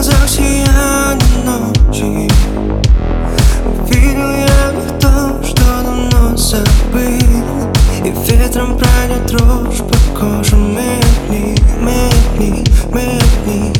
глазах сияние ночи. Увидел я в них то, что давно забыл, и ветром пройдет дрожь по коже. Медли, медли, медли.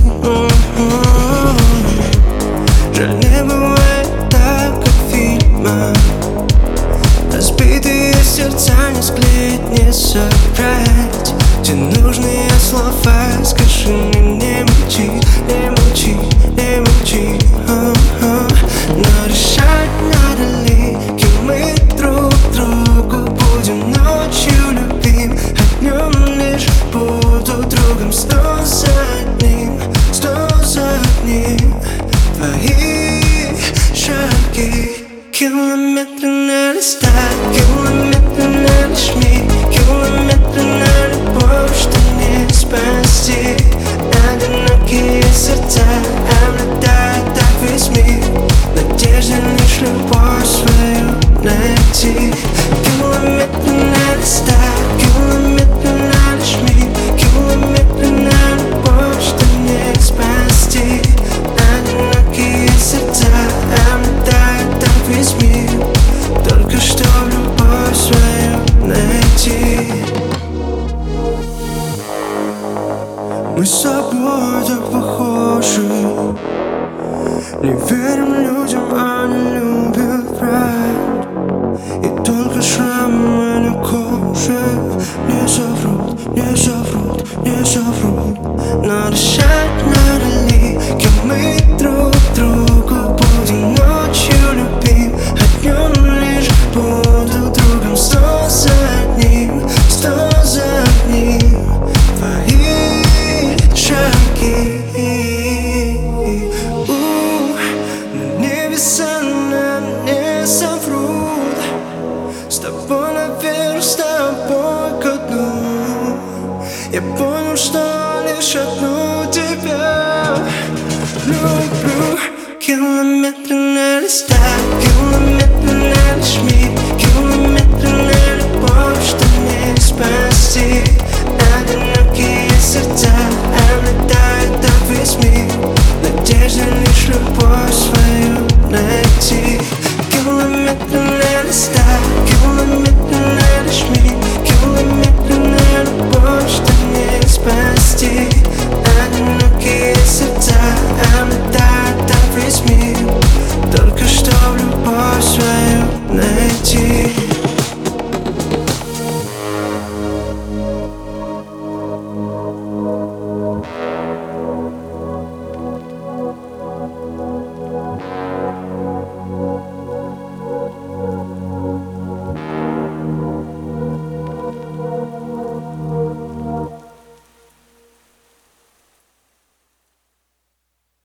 Жаль, не бывает так, как в фильмах. Разбитые сердца не склеить, не собрать. Где нужные слова, скажи мне, не молчи, не молчи, не молчи. Но решать, надо ли, кем мы друг другу будем. Ночью любим, а днем лишь буду другом. Сто за одним, твои шаги. Километры на листах, километры на нажми, километры на любовь, что не спасти. Одинокие сердца обладают так весь мир. Надежда лишь любовь свою найти. Километры на листах, километры на нажми, километры на любовь, что не спасти. Одинокие сердца обладают так весь мир. Только что любовь свою найти. Мы с собой так похожи. Не верим людям, они любят врать. И только шрамы на коже не соврут, не соврут, не соврут. Но решать, надо ли, кем мы друг другу будем. Ночью любим, а днем лишь буду другом. Сто за одним, твои шаги. На небеса нам не соврут. С тобой наверх, с тобой ко дну. Я понял, что лишь одну тебя люблю. Километры на листах, километры на нажми, километры на любовь, что не спасти. Одинокие сердца обладают так весь мир. Надежда лишь любовь свою найти. Километры на листах, километры на нажми, километры на любовь, что не спасти. Одинокие сердца обладают так весь мир. Только что любовь свою найти.